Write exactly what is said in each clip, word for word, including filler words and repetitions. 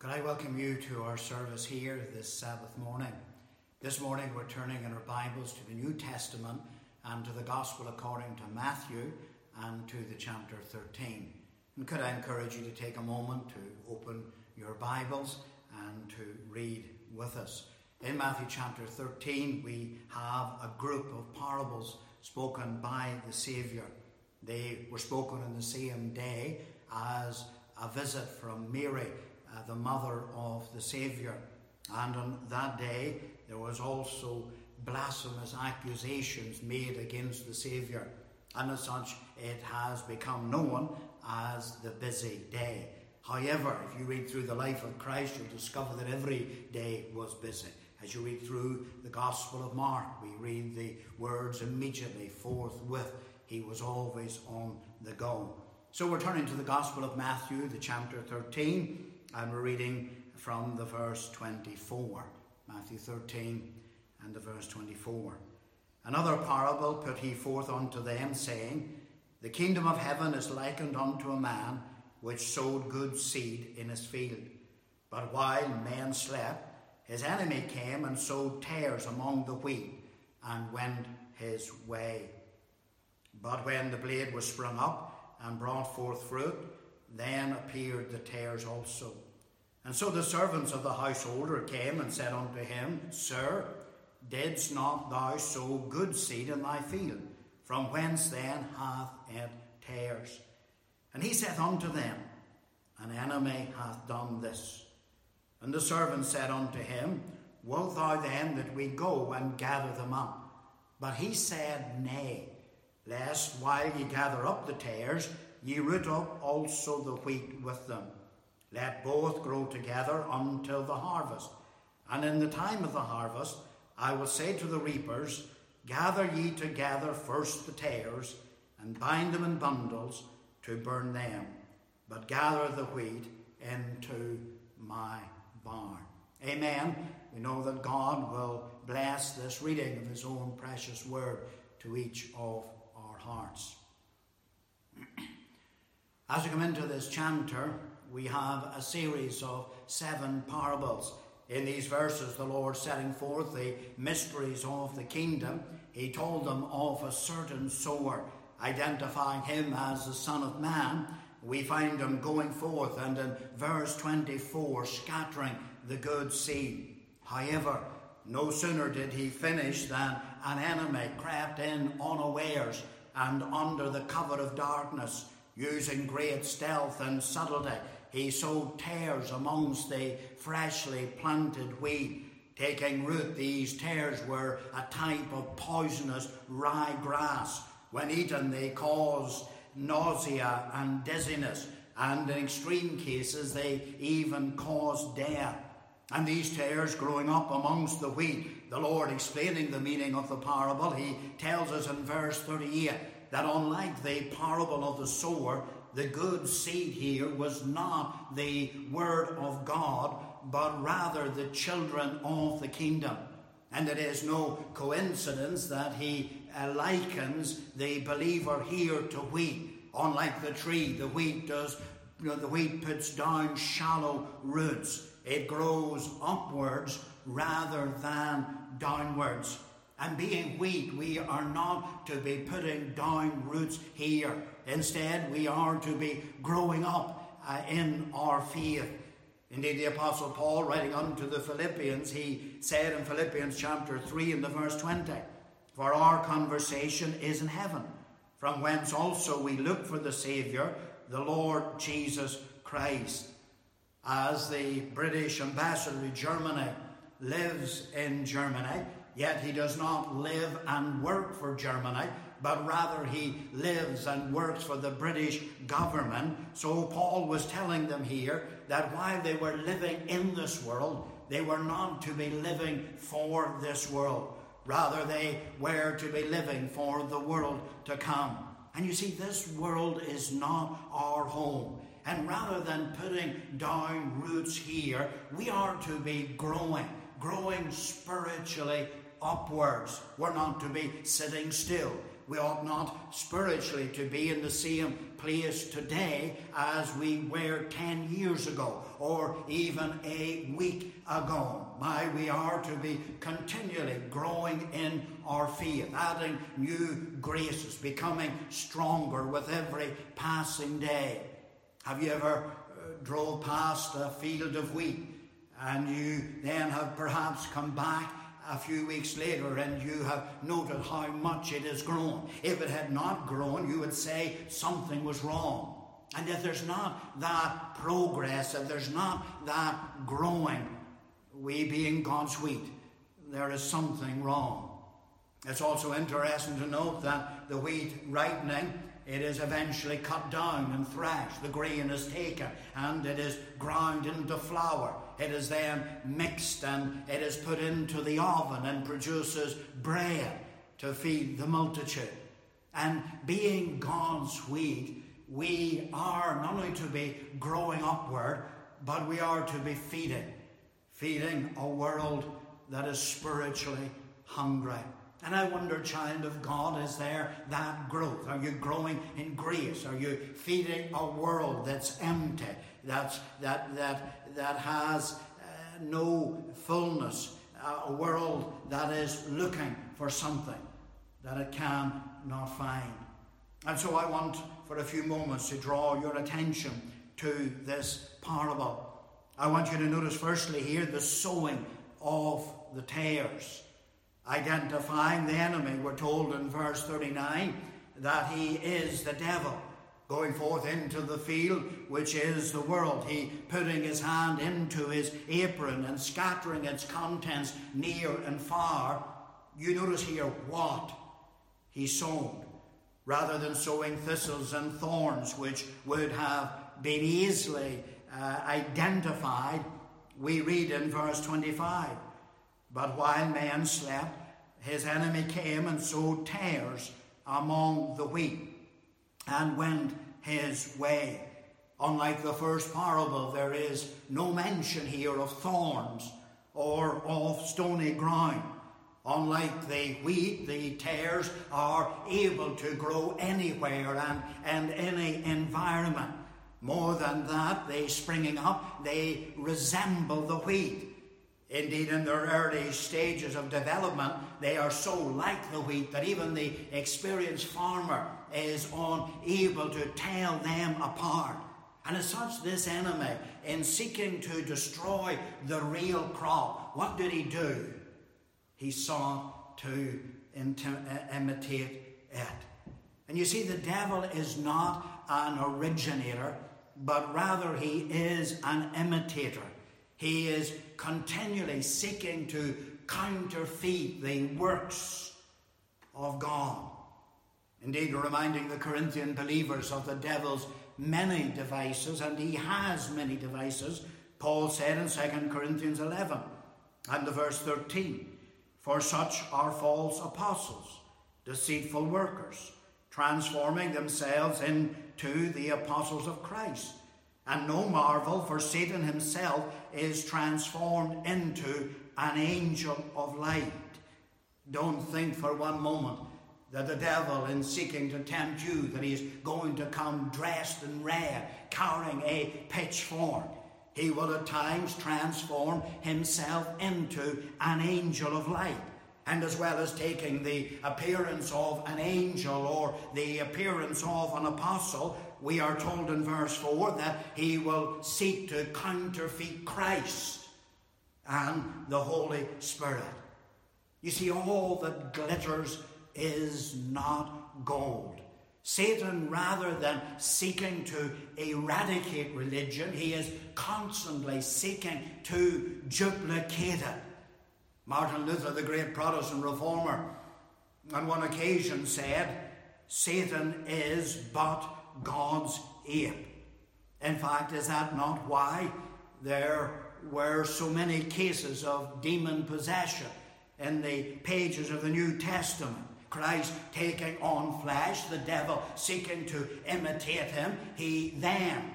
Could I welcome you to our service here this Sabbath morning. This morning we're turning in our Bibles to the New Testament and to the Gospel according to Matthew and to the chapter thirteen. And could I encourage you to take a moment to open your Bibles and to read with us. In Matthew chapter thirteen we have a group of parables spoken by the Saviour. They were spoken on the same day as a visit from Mary, Uh, the mother of the Saviour. And on that day there was also blasphemous accusations made against the Saviour, and as such it has become known as the busy day. However, if you read through the life of Christ, you'll discover that every day was busy. As you read through the Gospel of Mark, we read the words immediately, forthwith. He was always on the go. So we're turning to the Gospel of Matthew, the chapter thirteen, and we're reading from the verse twenty-four. Matthew thirteen and the verse twenty-four. Another parable put he forth unto them, saying, The kingdom of heaven is likened unto a man which sowed good seed in his field. But while men slept, his enemy came and sowed tares among the wheat, and went his way. But when the blade was sprung up and brought forth fruit, then appeared the tares also. And so the servants of the householder came and said unto him, Sir, didst not thou sow good seed in thy field? From whence then hath it tares? And he saith unto them, An enemy hath done this. And the servants said unto him, Wilt thou then that we go and gather them up? But he said, Nay, lest while ye gather up the tares, ye root up also the wheat with them. Let both grow together until the harvest. And in the time of the harvest, I will say to the reapers, Gather ye together first the tares, and bind them in bundles to burn them, but gather the wheat into my barn. Amen. We know that God will bless this reading of his own precious word to each of our hearts. As we come into this chapter, we have a series of seven parables. In these verses, the Lord setting forth the mysteries of the kingdom. He told them of a certain sower, identifying him as the Son of Man. We find him going forth and in verse twenty-four, scattering the good seed. However, no sooner did he finish than an enemy crept in unawares and under the cover of darkness, using great stealth and subtlety, he sowed tares amongst the freshly planted wheat. Taking root, these tares were a type of poisonous ryegrass. When eaten, they caused nausea and dizziness, and in extreme cases, they even caused death. And these tares growing up amongst the wheat, the Lord explaining the meaning of the parable, he tells us in verse thirty-eight, that unlike the parable of the sower, the good seed here was not the word of God, but rather the children of the kingdom. And it is no coincidence that he uh, likens the believer here to wheat. Unlike the tree, the wheat does, you know, the wheat puts down shallow roots. It grows upwards rather than downwards. And being wheat, we are not to be putting down roots here. Instead, we are to be growing up uh, in our faith. Indeed, the Apostle Paul, writing unto the Philippians, he said in Philippians chapter three and the verse twenty, For our conversation is in heaven, from whence also we look for the Saviour, the Lord Jesus Christ. As the British ambassador to Germany lives in Germany, yet he does not live and work for Germany, but rather he lives and works for the British government. So Paul was telling them here that while they were living in this world, they were not to be living for this world. Rather, they were to be living for the world to come. And you see, this world is not our home. And rather than putting down roots here, we are to be growing, growing spiritually upwards. We're not to be sitting still. We ought not spiritually to be in the same place today as we were ten years ago or even a week ago. My, we are to be continually growing in our faith, adding new graces, becoming stronger with every passing day. Have you ever uh, drove past a field of wheat and you then have perhaps come back a few weeks later and you have noted how much it has grown? If it had not grown, you would say something was wrong. And if there's not that progress, if there's not that growing, we being God's wheat, there is something wrong. It's also interesting to note that the wheat ripening, it is eventually cut down and threshed. The grain is taken and it is ground into flour. It is then mixed and it is put into the oven and produces bread to feed the multitude. And being God's wheat, we are not only to be growing upward, but we are to be feeding. Feeding a world that is spiritually hungry. And I wonder, child of God, is there that growth? Are you growing in grace? Are you feeding a world that's empty, that's, that, that, that has uh, no fullness, uh, a world that is looking for something that it can not find? And so I want for a few moments to draw your attention to this parable. I want you to notice firstly here the sowing of the tares. Identifying the enemy, we're told in verse thirty-nine that he is the devil, going forth into the field, which is the world. He putting his hand into his apron and scattering its contents near and far. You notice here what he sowed, rather than sowing thistles and thorns, which would have been easily uh, identified. We read in verse twenty-five, but while men slept, his enemy came and sowed tares among the wheat and went his way. Unlike the first parable, there is no mention here of thorns or of stony ground. Unlike the wheat, the tares are able to grow anywhere and, and any environment. More than that, they springing up, they resemble the wheat. Indeed, in their early stages of development, they are so like the wheat that even the experienced farmer is unable to tell them apart. And as such, this enemy, in seeking to destroy the real crop, what did he do? He sought to intim- imitate it. And you see, the devil is not an originator, but rather he is an imitator. He is continually seeking to counterfeit the works of God. Indeed, reminding the Corinthian believers of the devil's many devices, and he has many devices. Paul said in Second Corinthians eleven and the verse thirteen, for such are false apostles, deceitful workers, transforming themselves into the apostles of Christ. And no marvel, for Satan himself is transformed into an angel of light. Don't think for one moment that the devil, in seeking to tempt you, that he is going to come dressed in red, carrying a pitchfork. He will at times transform himself into an angel of light. And as well as taking the appearance of an angel or the appearance of an apostle, we are told in verse four that he will seek to counterfeit Christ and the Holy Spirit. You see, all that glitters is not gold. Satan, rather than seeking to eradicate religion, he is constantly seeking to duplicate it. Martin Luther, the great Protestant reformer, on one occasion said, Satan is but God's ape. In fact, is that not why there were so many cases of demon possession in the pages of the New Testament? Christ taking on flesh, the devil seeking to imitate him, he then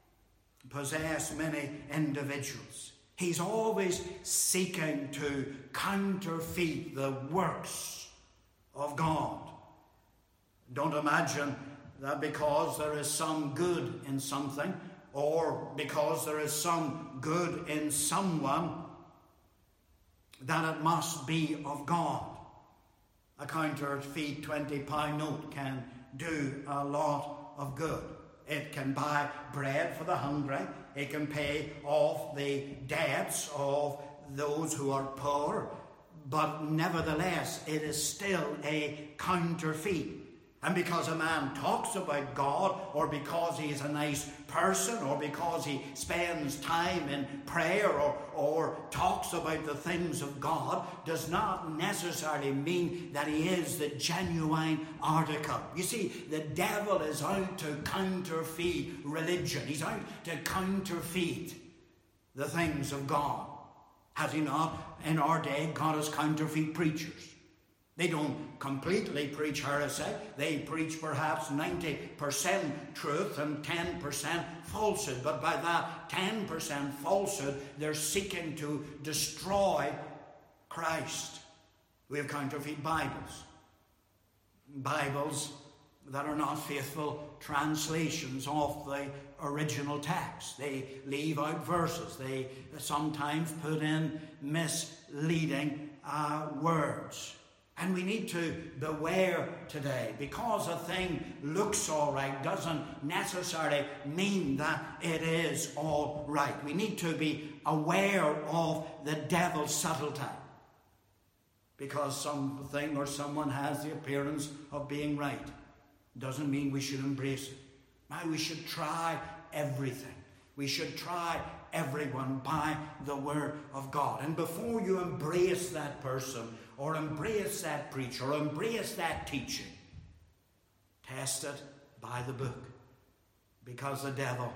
possessed many individuals. He's always seeking to counterfeit the works of God. Don't imagine that because there is some good in something, or because there is some good in someone, that it must be of God. A counterfeit twenty pound note can do a lot of good. It can buy bread for the hungry. It can pay off the debts of those who are poor. But nevertheless, it is still a counterfeit. And because a man talks about God, or because he is a nice person, or because he spends time in prayer, or, or talks about the things of God, does not necessarily mean that he is the genuine article. You see, the devil is out to counterfeit religion. He's out to counterfeit the things of God. Has he not? In our day, God has counterfeit preachers. They don't completely preach heresy. They preach perhaps ninety percent truth and ten percent falsehood. But by that ten percent falsehood, they're seeking to destroy Christ. We have counterfeit Bibles. Bibles that are not faithful translations of the original text. They leave out verses. They sometimes put in misleading uh, words. And we need to beware today. Because a thing looks all right doesn't necessarily mean that it is all right. We need to be aware of the devil's subtlety. Because something or someone has the appearance of being right doesn't mean we should embrace it. Now, we should try everything. We should try everyone by the word of God. And before you embrace that person, or embrace that preacher, or embrace that teaching, test it by the book. Because the devil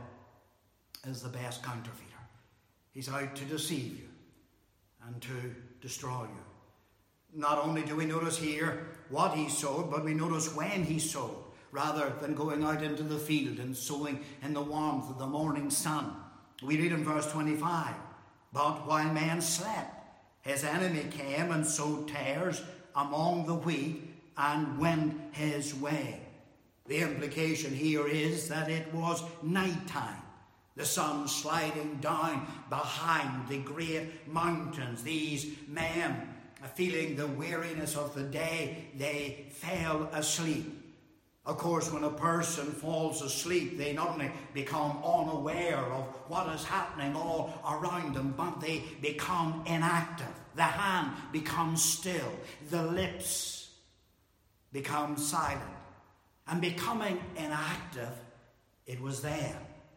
is the best counterfeiter. He's out to deceive you and to destroy you. Not only do we notice here what he sowed, but we notice when he sowed, rather than going out into the field and sowing in the warmth of the morning sun. We read in verse twenty-five, "But while man slept, his enemy came and sowed tares among the wheat and went his way." The implication here is that it was night time. The sun sliding down behind the great mountains. These men, feeling the weariness of the day, they fell asleep. Of course, when a person falls asleep, they not only become unaware of what is happening all around them, but they become inactive. The hand becomes still. The lips become silent. And becoming inactive, it was then,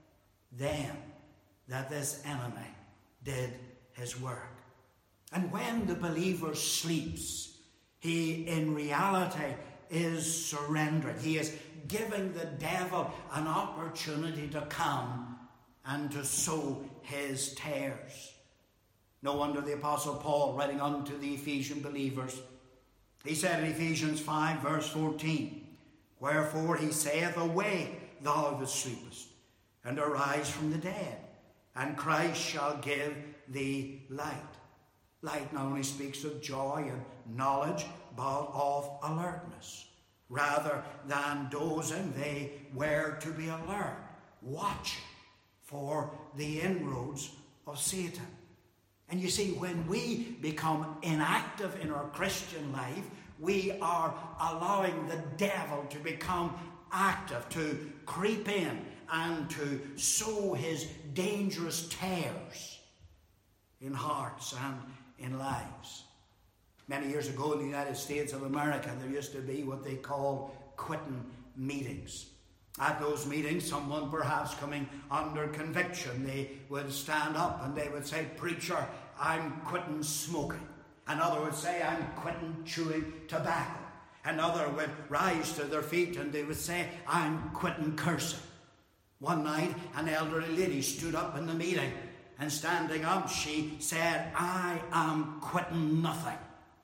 then that this enemy did his work. And when the believer sleeps, he in reality is surrendering. He is giving the devil an opportunity to come and to sow his tares. No wonder the Apostle Paul, writing unto the Ephesian believers, he said in Ephesians five verse fourteen, "Wherefore he saith, Awake, thou that sleepest, and arise from the dead, and Christ shall give thee light." Light not only speaks of joy and knowledge, but of alertness. Rather than dozing, they were to be alert, watching for the inroads of Satan. And you see, when we become inactive in our Christian life, we are allowing the devil to become active, to creep in and to sow his dangerous tares in hearts and in lives. Many years ago in the United States of America, there used to be what they called quitting meetings. At those meetings, someone perhaps coming under conviction, they would stand up and they would say, "Preacher, I'm quitting smoking." Another would say, "I'm quitting chewing tobacco." Another would rise to their feet and they would say, "I'm quitting cursing." One night, an elderly lady stood up in the meeting, and standing up, she said, "I am quitting nothing."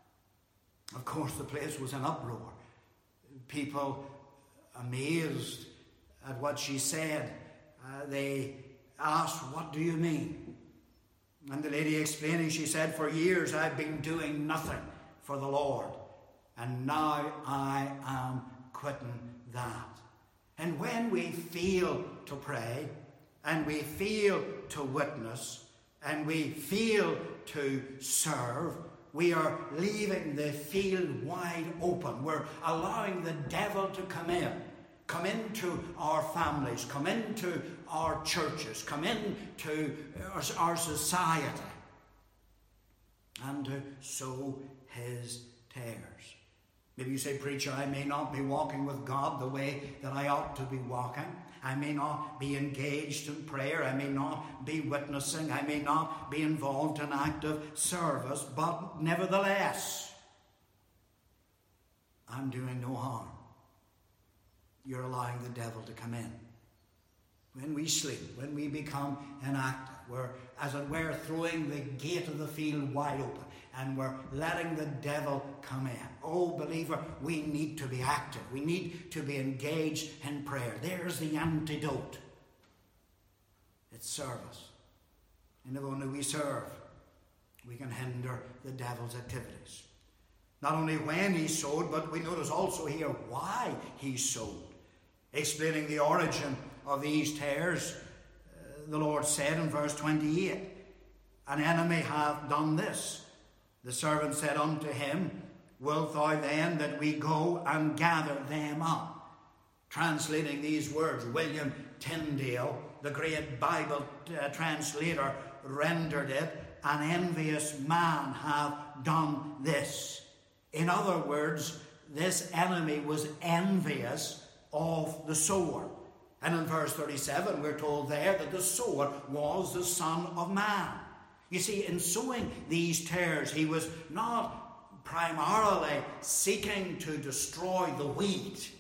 Of course, the place was in uproar. People, amazed at what she said, uh, they asked, "What do you mean?" And the lady explaining, she said, "For years I've been doing nothing for the Lord, and now I am quitting that. And when we fail to pray, and we fail to witness, and we fail to serve, we are leaving the field wide open. We're allowing the devil to come in. Come into our families, come into our churches, come into our, our society, and to sow his tares. Maybe you say, preacher, I may not be walking with God the way that I ought to be walking. I may not be engaged in prayer. I may not be witnessing. I may not be involved in active service. But nevertheless, I'm doing no harm. You're allowing the devil to come in. When we sleep, when we become inactive, we're, as it were, throwing the gate of the field wide open, and we're letting the devil come in. Oh, believer, we need to be active. We need to be engaged in prayer. There's the antidote. It's service. And if only we serve, we can hinder the devil's activities. Not only when he sowed, but we notice also here why he sowed. Explaining the origin of these tares, uh, the Lord said in verse twenty-eight, an enemy hath done this. The servant said unto him, wilt thou then that we go and gather them up? Translating these words, William Tyndale, the great Bible uh, translator, rendered it, an envious man hath done this. In other words, this enemy was envious of the sower. And in verse thirty-seven, we're told there that the sower was the Son of Man. You see, in sowing these tares, he was not primarily seeking to destroy the wheat,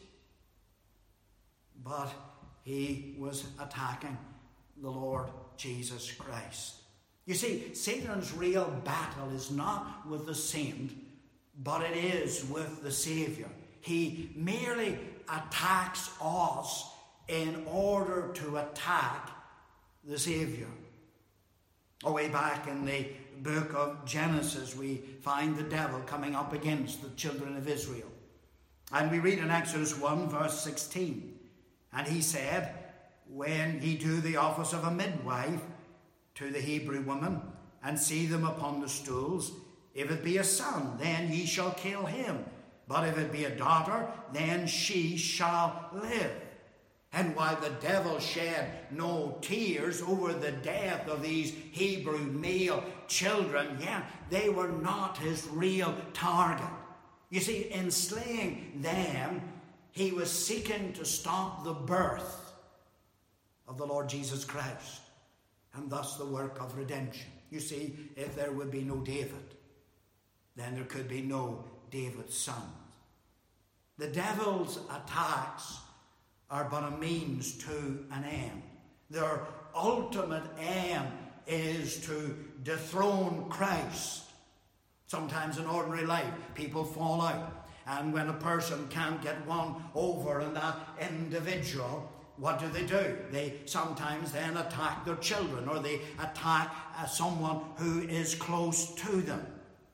but he was attacking the Lord Jesus Christ. You see, Satan's real battle is not with the saint, but it is with the Saviour. He merely attacks us in order to attack the Saviour. Oh, way back in the book of Genesis, we find the devil coming up against the children of Israel. And we read in Exodus one, verse sixteen, and he said, when ye do the office of a midwife to the Hebrew woman, and see them upon the stools, if it be a son, then ye shall kill him. But if it be a daughter, then she shall live. And while the devil shed no tears over the death of these Hebrew male children, yet they were not his real target. You see, in slaying them, he was seeking to stop the birth of the Lord Jesus Christ, and thus the work of redemption. You see, if there would be no David, then there could be no David's sons. The devil's attacks are but a means to an end. Their ultimate aim is to dethrone Christ. Sometimes in ordinary life, people fall out. And when a person can't get one over on that individual, what do they do? They sometimes then attack their children, or they attack uh, someone who is close to them,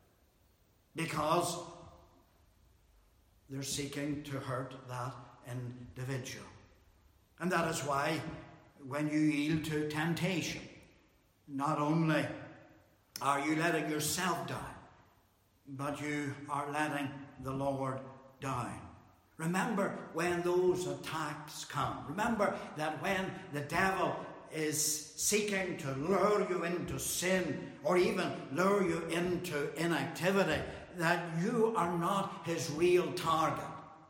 because they're seeking to hurt that individual. And that is why when you yield to temptation, not only are you letting yourself down, but you are letting the Lord down. Remember when those attacks come. Remember that when the devil is seeking to lure you into sin, or even lure you into inactivity, that you are not his real target,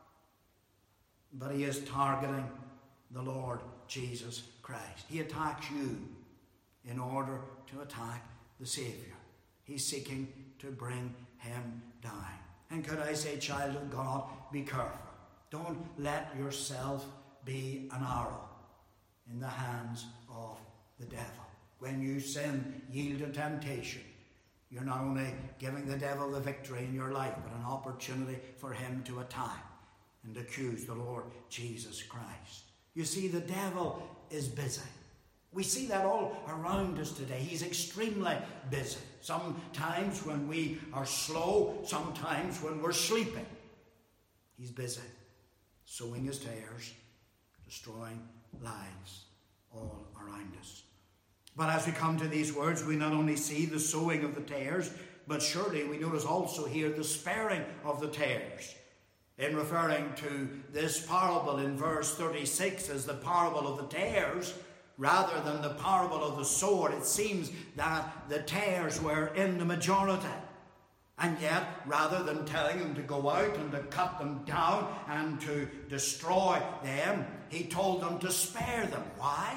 but he is targeting the Lord Jesus Christ. He attacks you in order to attack the Saviour. He's seeking to bring him down. And could I say, child of God, be careful. Don't let yourself be an arrow in the hands of the devil. When you sin, yield to temptation, you're not only giving the devil the victory in your life, but an opportunity for him to attack and accuse the Lord Jesus Christ. You see, the devil is busy. We see that all around us today. He's extremely busy. Sometimes when we are slow, sometimes when we're sleeping, he's busy. sowing his tares, destroying lives all around us. But as we come to these words, we not only see the sowing of the tares, but surely we notice also here the sparing of the tares. In referring to this parable in verse thirty-six as the parable of the tares, rather than the parable of the sower, it seems that the tares were in the majority. And yet, rather than telling them to go out and to cut them down and to destroy them, he told them to spare them. Why?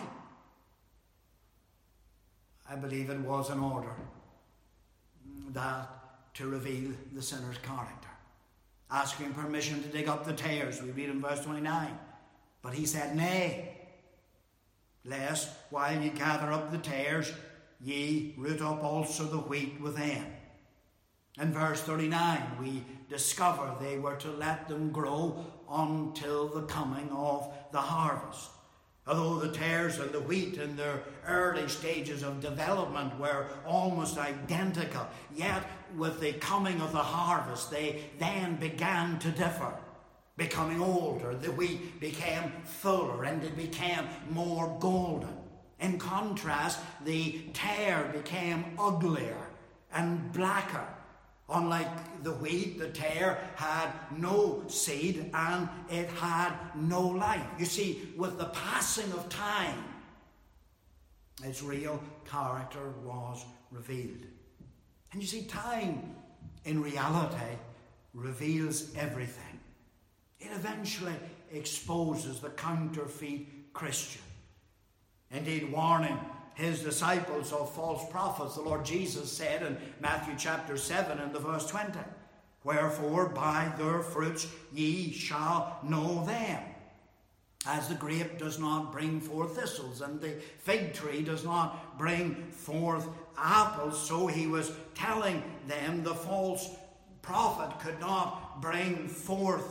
I believe it was in order that to reveal the sinner's character. Asking permission to dig up the tares, we read in verse twenty-nine. But he said, nay, lest while ye gather up the tares, ye root up also the wheat within. In verse thirty-nine, we discover they were to let them grow until the coming of the harvest. Although the tares and the wheat in their early stages of development were almost identical, yet with the coming of the harvest, they then began to differ. Becoming older, the wheat became fuller and it became more golden. In contrast, the tare became uglier and blacker. Unlike the wheat, the tare had no seed and it had no life. You see, with the passing of time, its real character was revealed. And you see, time in reality reveals everything. It eventually exposes the counterfeit Christian. Indeed, warning his disciples of false prophets, the Lord Jesus said in Matthew chapter seven and the verse twenty, wherefore by their fruits ye shall know them. As the grape does not bring forth thistles and the fig tree does not bring forth apples, so he was telling them the false prophet could not bring forth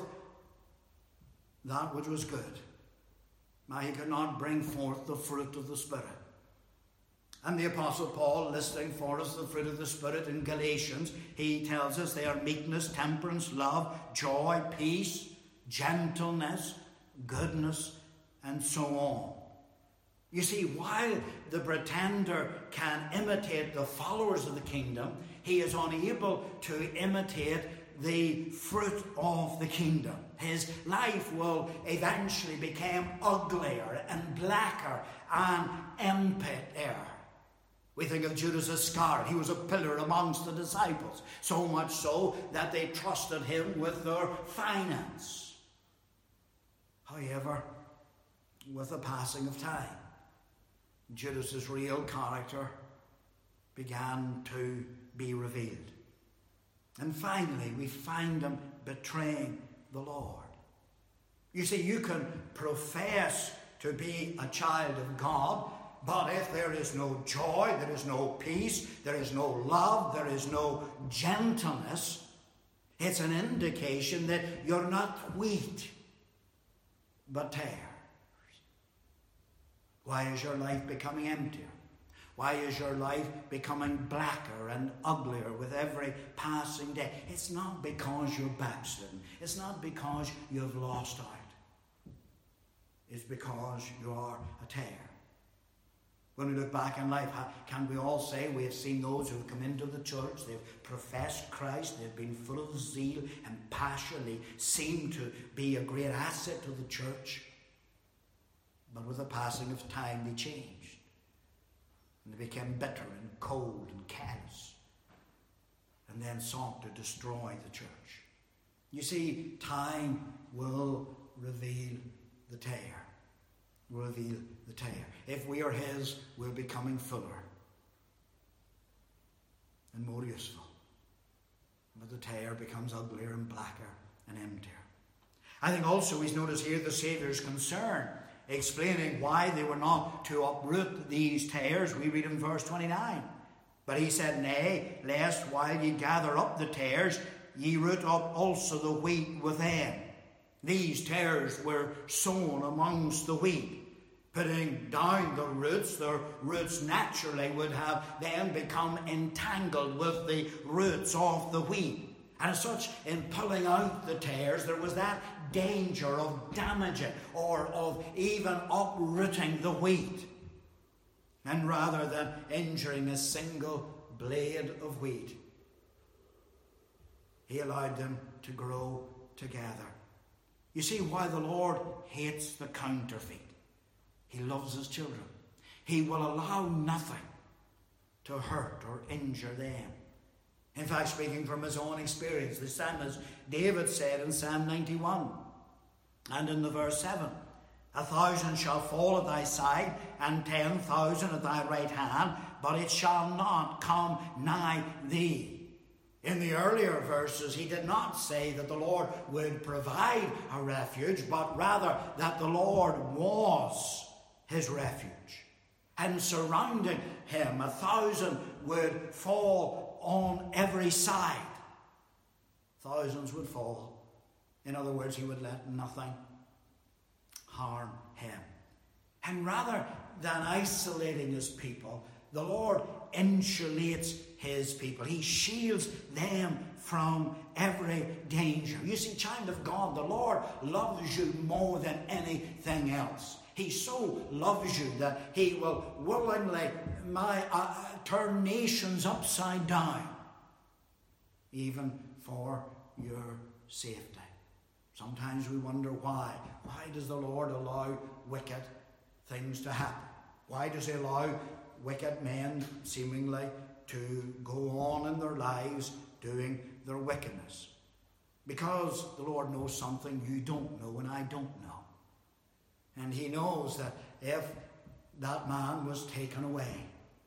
that which was good. Now he could not bring forth the fruit of the Spirit. And the Apostle Paul, listing for us the fruit of the Spirit in Galatians, he tells us they are meekness, temperance, love, joy, peace, gentleness, goodness, and so on. You see, while the pretender can imitate the followers of the kingdom, he is unable to imitate the fruit of the kingdom. His life will eventually become uglier and blacker and emptier. We think of Judas Iscariot. He was a pillar amongst the disciples, so much so that they trusted him with their finance. However, with the passing of time, Judas's real character began to be revealed. And finally, we find him betraying the Lord. You see, you can profess to be a child of God, but if there is no joy, there is no peace, there is no love, there is no gentleness, it's an indication that you're not wheat, but tares. Why is your life becoming emptier? Why is your life becoming blacker and uglier with every passing day? It's not because you're backslidden. It's not because you've lost out. It's because you are a tare. When we look back in life, can we all say we have seen those who have come into the church, they've professed Christ, they've been full of zeal and passion, they seem to be a great asset to the church. But with the passing of time, they changed. And they became bitter and cold and callous, and then sought to destroy the church. You see, time will reveal the tare. Reveal the tare. If we are his, we're becoming fuller and more useful. But the tare becomes uglier and blacker and emptier. I think also we notice here the Saviour's concern, explaining why they were not to uproot these tares. We read in verse twenty-nine. But he said, nay, lest while ye gather up the tares, ye root up also the wheat within. These tares were sown amongst the wheat. Putting down the roots, their roots naturally would have then become entangled with the roots of the wheat. And as such, in pulling out the tares, there was that danger of damaging or of even uprooting the wheat. And rather than injuring a single blade of wheat, he allowed them to grow together. You see why the Lord hates the counterfeit. He loves his children. He will allow nothing to hurt or injure them. In fact, speaking from his own experience, the psalmist David said in Psalm ninety-one and in the verse seven, "A thousand shall fall at thy side, and ten thousand at thy right hand, but it shall not come nigh thee." In the earlier verses, he did not say that the Lord would provide a refuge, but rather that the Lord was his refuge. And surrounding him, a thousand would fall on every side. Thousands would fall. In other words, he would let nothing harm him. And rather than isolating his people, the Lord insulates his people. He shields them from every danger. You see, child of God, the Lord loves you more than anything else. He so loves you that he will willingly my, uh, turn nations upside down, even for your safety. Sometimes we wonder why. Why does the Lord allow wicked things to happen? Why does he allow wicked men seemingly to go on in their lives doing their wickedness? Because the Lord knows something you don't know and I don't know. And he knows that if that man was taken away,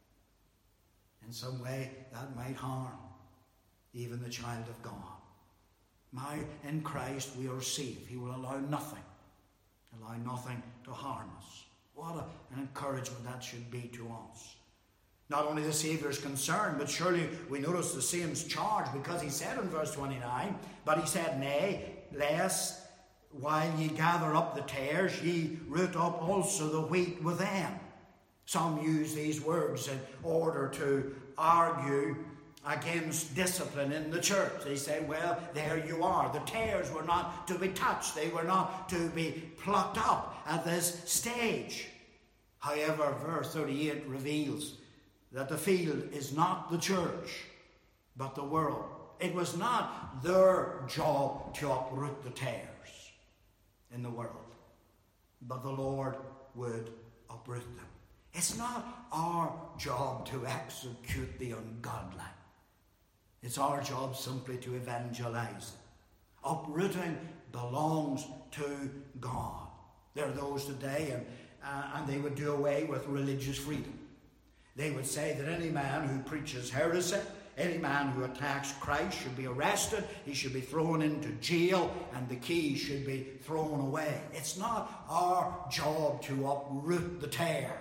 in some way that might harm even the child of God. Now in Christ we are safe. He will allow nothing, allow nothing to harm us. What a, an encouragement that should be to us. Not only the Saviour is concerned, but surely we notice the same charge, because he said in verse twenty-nine, "But he said, Nay, lest while ye gather up the tares, ye root up also the wheat with them." Some use these words in order to argue against discipline in the church. They say, well, there you are. The tares were not to be touched. They were not to be plucked up at this stage. However, verse thirty-eight reveals that the field is not the church, but the world. It was not their job to uproot the tares in the world, but the Lord would uproot them. It's not our job to execute the ungodly. It's our job simply to evangelize. Uprooting belongs to God. There are those today, and, uh, and they would do away with religious freedom. They would say that any man who preaches heresy, any man who attacks Christ should be arrested, he should be thrown into jail, and the keys should be thrown away. It's not our job to uproot the tare.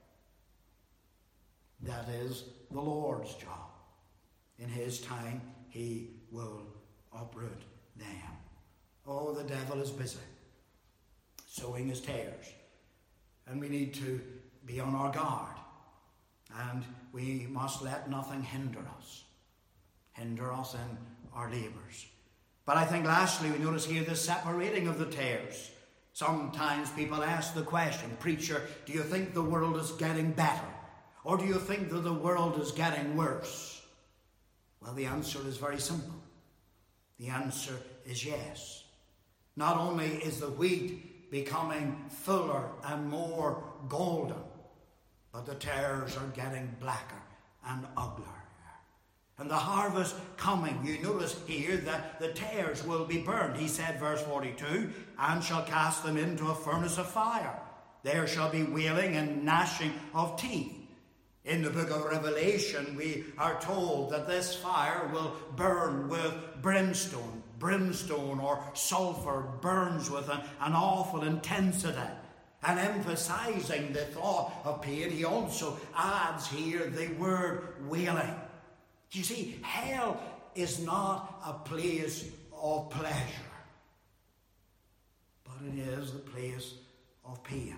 That is the Lord's job. In his time, he will uproot them. Oh, the devil is busy sowing his tares. And we need to be on our guard. And we must let nothing hinder us. Hinder us in our labours. But I think lastly, we notice here the separating of the tares. Sometimes people ask the question, preacher, do you think the world is getting better? Or do you think that the world is getting worse? Well, the answer is very simple. The answer is yes. Not only is the wheat becoming fuller and more golden, but the tares are getting blacker and uglier. And the harvest coming, you notice here that the tares will be burned. He said, verse forty-two, and shall cast them into a furnace of fire. There shall be wailing and gnashing of teeth. In the book of Revelation, we are told that this fire will burn with brimstone. Brimstone or sulfur burns with an, an awful intensity. And emphasizing the thought of pain, he also adds here the word wailing. You see, hell is not a place of pleasure, but it is the place of pain.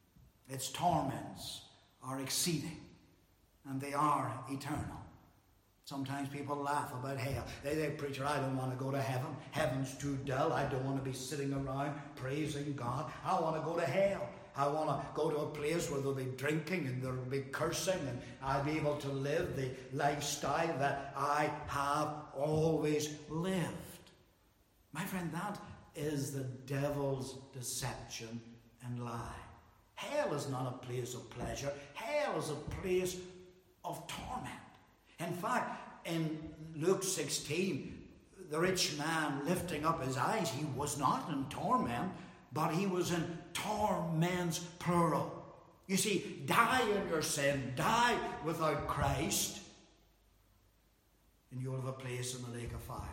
Its torments are exceeding, and they are eternal. Sometimes people laugh about hell. They say, preacher, I don't want to go to heaven. Heaven's too dull. I don't want to be sitting around praising God. I want to go to hell. I want to go to a place where there'll be drinking and there'll be cursing and I'll be able to live the lifestyle that I have always lived. My friend, that is the devil's deception and lie. Hell is not a place of pleasure. Hell is a place of torment. In fact, in Luke sixteen, the rich man lifting up his eyes, he was not in torment, but he was in torments plural. You see, die in your sin, die without Christ, and you'll have a place in the lake of fire.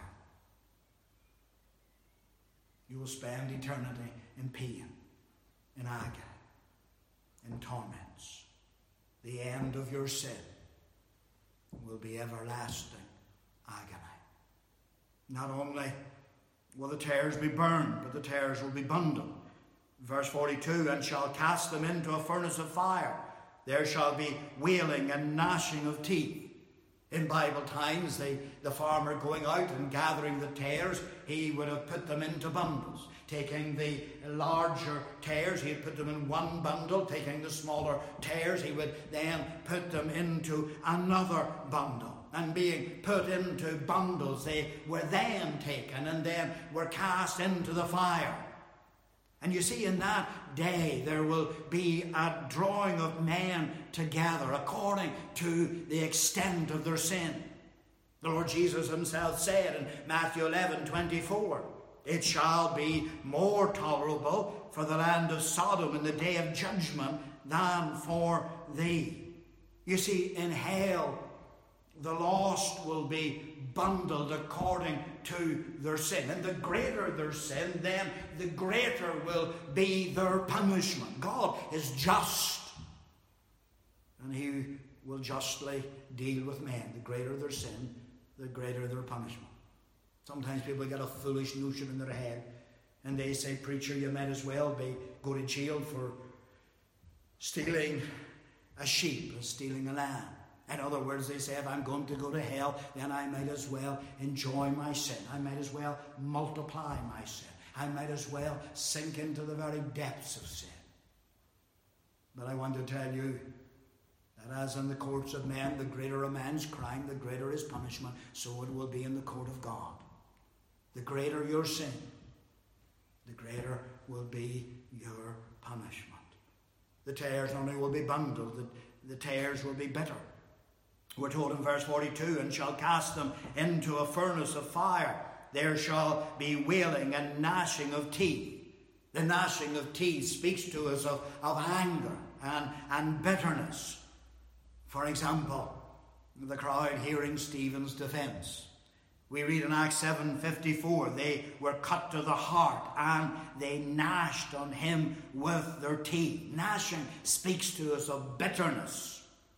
You will spend eternity in pain, in agony, in torments. The end of your sin will be everlasting agony. Not only will the tares be burned, but the tares will be bundled. Verse forty-two, and shall cast them into a furnace of fire. There shall be wailing and gnashing of teeth. In Bible times, the, the farmer going out and gathering the tares, he would have put them into bundles. Taking the larger tares, he'd put them in one bundle. Taking the smaller tares, he would then put them into another bundle. And being put into bundles, they were then taken and then were cast into the fire. And you see, in that day there will be a drawing of men together according to the extent of their sin. The Lord Jesus himself said in Matthew eleven twenty-four, it shall be more tolerable for the land of Sodom in the day of judgment than for thee. You see, in hell, the lost will be bundled according to their sin. And the greater their sin, then the greater will be their punishment. God is just, and he will justly deal with men. The greater their sin, the greater their punishment. Sometimes people get a foolish notion in their head, and they say, preacher, you might as well be go to jail for stealing a sheep as stealing a lamb. In other words, they say, if I'm going to go to hell, then I might as well enjoy my sin. I might as well multiply my sin. I might as well sink into the very depths of sin. But I want to tell you that as in the courts of men, the greater a man's crime, the greater his punishment, so it will be in the court of God. The greater your sin, the greater will be your punishment. The tares only will be bundled, the, the tares will be bitter. We're told in verse forty-two, and shall cast them into a furnace of fire. There shall be wailing and gnashing of teeth. The gnashing of teeth speaks to us of, of anger and, and bitterness. For example, the crowd hearing Stephen's defense. We read in Acts seven fifty-four, they were cut to the heart and they gnashed on him with their teeth. Gnashing speaks to us of bitterness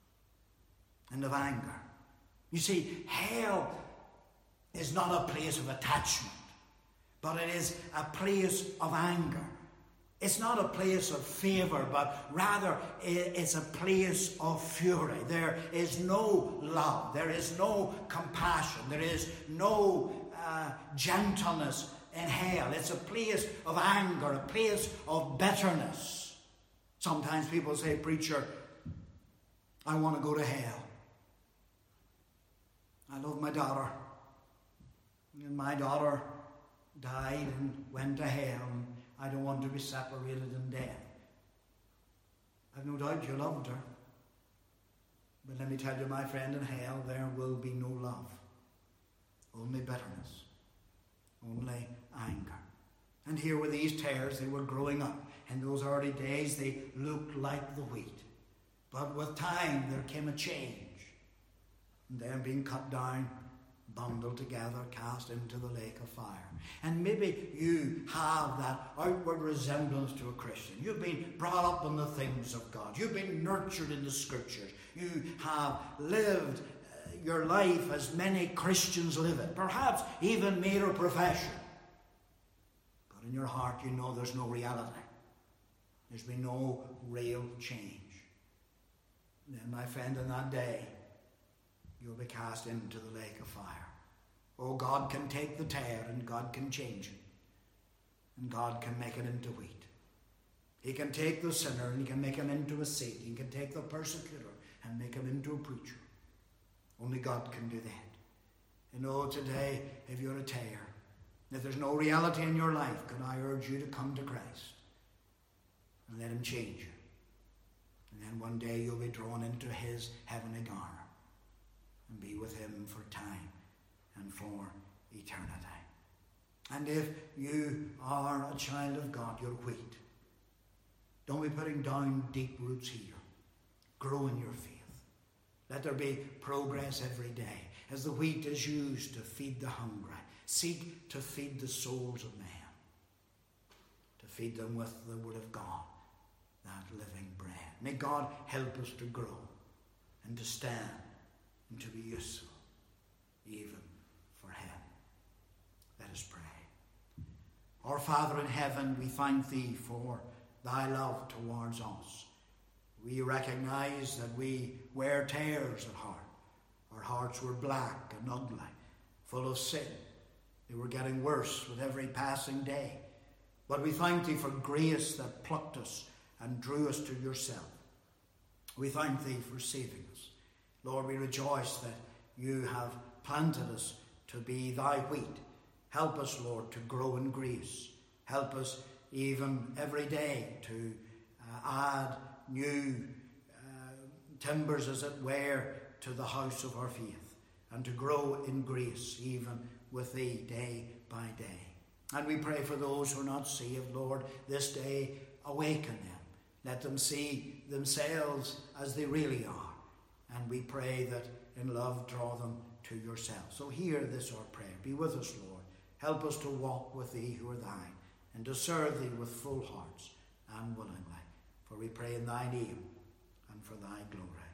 and of anger. You see, hell is not a place of attachment, but it is a place of anger. It's not a place of favour, but rather it's a place of fury. There is no love. There is no compassion. There is no uh, gentleness in hell. It's a place of anger, a place of bitterness. Sometimes people say, preacher, I want to go to hell. I love my daughter. And my daughter died and went to hell. And I don't want to be separated in death. I've no doubt you loved her. But let me tell you, my friend, in hell there will be no love. Only bitterness. Only anger. And here were these tares, they were growing up. In those early days they looked like the wheat. But with time there came a change. And then being cut down, bundled together, cast into the lake of fire. And maybe you have that outward resemblance to a Christian. You've been brought up in the things of God. You've been nurtured in the scriptures. You have lived uh, your life as many Christians live it. Perhaps even made a profession. But in your heart you know there's no reality. There's been no real change. Then, my friend, in that day, you'll be cast into the lake of fire. Oh, God can take the tare and God can change it. And God can make it into wheat. He can take the sinner and he can make him into a saint. He can take the persecutor and make him into a preacher. Only God can do that. You know, today, if you're a tare, if there's no reality in your life, can I urge you to come to Christ and let him change you. And then one day you'll be drawn into his heavenly garner and be with him for time and for eternity. And if you are a child of God, you're wheat. Don't be putting down deep roots here. Grow in your faith. Let there be progress every day. As the wheat is used to feed the hungry, seek to feed the souls of men. To feed them with the word of God, that living bread. May God help us to grow and to stand and to be useful, even for him. Let us pray. Our Father in heaven, we thank thee for thy love towards us. We recognize that we wear tares at heart. Our hearts were black and ugly, full of sin. They were getting worse with every passing day. But we thank thee for grace that plucked us and drew us to yourself. We thank thee for saving us. Lord, we rejoice that you have planted us to be thy wheat. Help us, Lord, to grow in grace. Help us even every day to uh, add new uh, timbers, as it were, to the house of our faith, and to grow in grace even with thee day by day. And we pray for those who are not saved, Lord, this day awaken them. Let them see themselves as they really are. And we pray that in love draw them to yourself. So hear this our prayer. Be with us, Lord. Help us to walk with thee who are thine, and to serve thee with full hearts and willingly. For we pray in thy name and for thy glory.